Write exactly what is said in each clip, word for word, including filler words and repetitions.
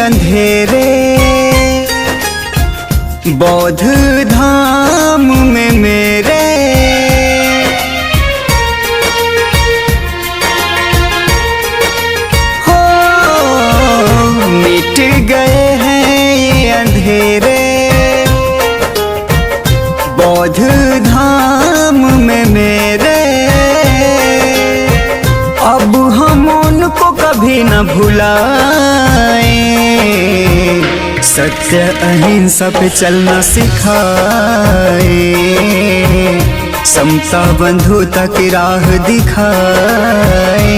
अंधेरे बौद्ध धाम में मेरे हो मिट गए हैं ये अंधेरे बौद्ध धाम में मेरे। अब हम उनको कभी न भुलाएं, सत्य अहिंसा पे चलना सिखाए, समता बंधुता की राह दिखाए।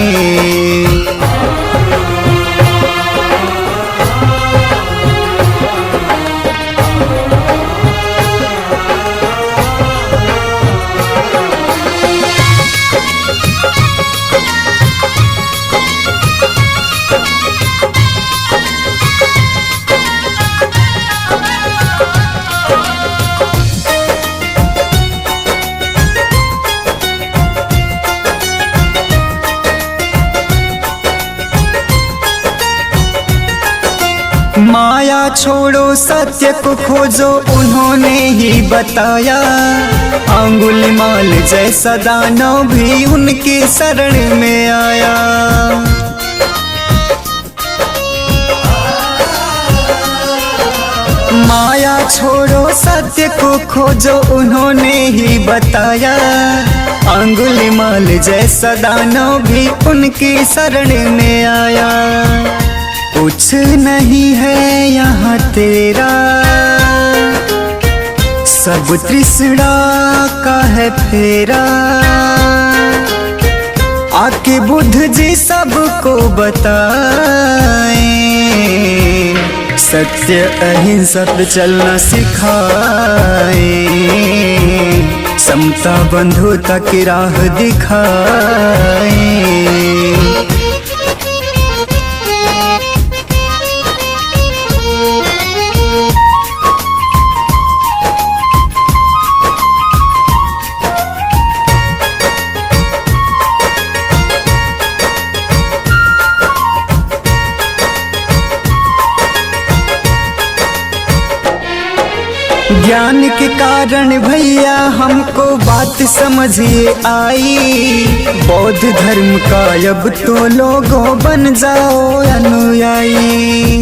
माया छोड़ो सत्य को खोजो उन्होंने ही बताया, अंगुलीमाल जैसा दानव भी उनकी शरण में आया। माया छोड़ो सत्य को खोजो उन्होंने ही बताया, अंगुलीमाल जैसा दानव भी उनकी शरण में आया। कुछ नहीं है यहाँ तेरा, सब तृष्णा का है फेरा, आके बुद्ध जी सबको बताएं, सत्य अहिंसा पे चलना सिखाए, समता बंधुता की राह दिखाए। ज्ञान के कारण भैया हमको बात समझिए आई, बौद्ध धर्म का अब तो लोगों बन जाओ अनुयायी।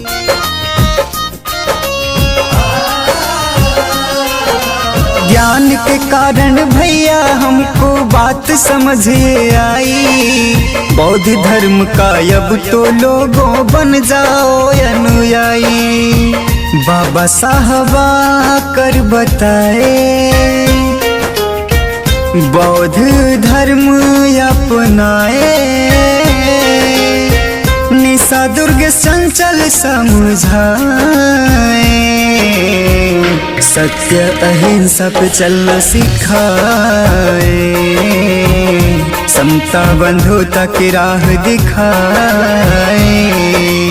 ज्ञान के कारण भैया हमको बात समझिए आई, बौद्ध धर्म का अब तो लोगों बन जाओ अनुयायी। बाबा साहब आकर बताए, बौद्ध धर्म अपनाए, निशा दुर्ग चंचल समझाए, सत्य अहिंसा पे चलना सिखाए, समता बंधुता की राह दिखाए।